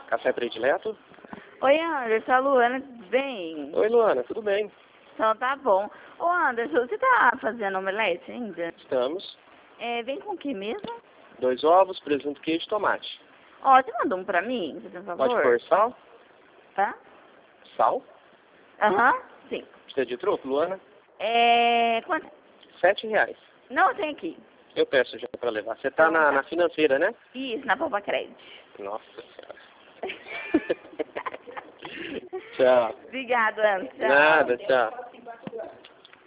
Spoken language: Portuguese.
Café predileto? Oi, Anderson, a Luana, tudo bem? Oi, Luana, tudo bem? Então tá bom. Ô, Anderson, você tá fazendo omelete ainda? Estamos. Vem com o que mesmo? 2 ovos, presunto, queijo e tomate. Ó, você mandou um pra mim, você tem um favor? Pode pôr sal? Tá? Sal? Aham, sim. Precisa de troco, Luana? Quanto? R$7. Não, tem aqui. Eu peço já pra levar. Você tá na financeira, né? Isso, na Poupa Crédito. Nossa Senhora. Tchau. Obrigado, Anderson. Tchau. Nada, tchau.